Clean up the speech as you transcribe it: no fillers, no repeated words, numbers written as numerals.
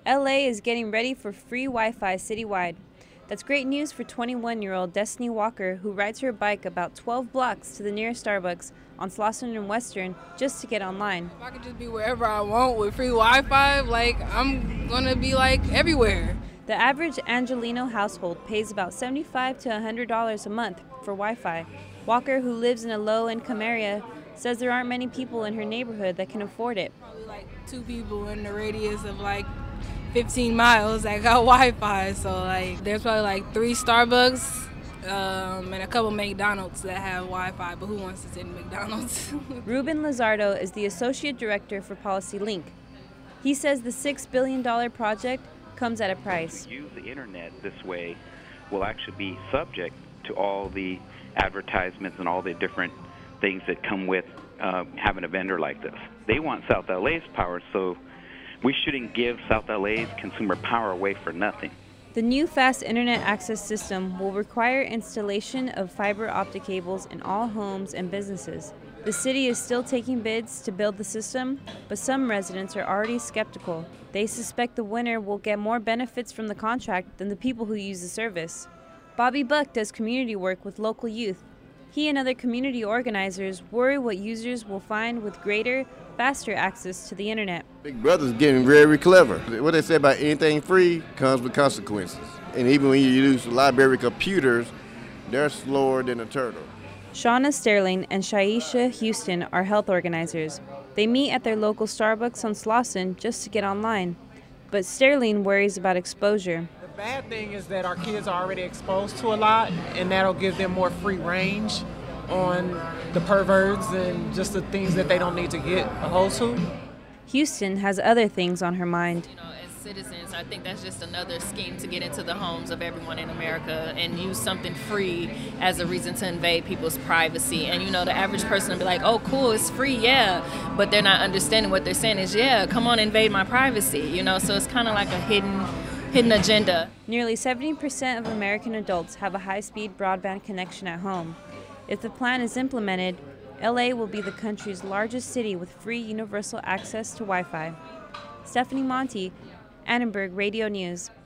LA is getting ready for free Wi-Fi citywide. That's great news for 21-year-old Destiny Walker, who rides her bike about 12 blocks to the nearest Starbucks on Slauson and Western just to get online. If I could just be wherever I want with free Wi-Fi, I'm gonna be everywhere. The average Angelino household pays about $75 to $100 a month for Wi-Fi. Walker, who lives in a low-income area, says there aren't many people in her neighborhood that can afford it. Probably 2 people in the radius of 15 miles that got Wi-Fi, so there's probably 3 Starbucks and a couple McDonald's that have Wi-Fi, but who wants to sit in McDonald's? Ruben Lizardo is the Associate Director for Policy Link. He says the $6 billion project comes at a price. Use the internet this way will actually be subject to all the advertisements and all the different things that come with having a vendor like this. They want South LA's power, so we shouldn't give South LA's consumer power away for nothing. The new fast internet access system will require installation of fiber optic cables in all homes and businesses. The city is still taking bids to build the system, but some residents are already skeptical. They suspect the winner will get more benefits from the contract than the people who use the service. Bobby Buck does community work with local youth. He and other community organizers worry what users will find with greater, faster access to the internet. Big Brother's getting very clever. What they say about anything free comes with consequences. And even when you use library computers, they're slower than a turtle. Shauna Sterling and Shaisha Houston are health organizers. They meet at their local Starbucks on Slauson just to get online. But Sterling worries about exposure. The bad thing is that our kids are already exposed to a lot, and that'll give them more free range on the perverts and just the things that they don't need to get a hold to. Houston has other things on her mind. As citizens, I think that's just another scheme to get into the homes of everyone in America and use something free as a reason to invade people's privacy. And the average person will be like, oh cool, it's free, yeah. But they're not understanding what they're saying is, yeah, come on, invade my privacy, so it's kind of like a hidden agenda. Nearly 70% of American adults have a high-speed broadband connection at home. If the plan is implemented, LA will be the country's largest city with free universal access to Wi-Fi. Stephanie Monti, Annenberg Radio News.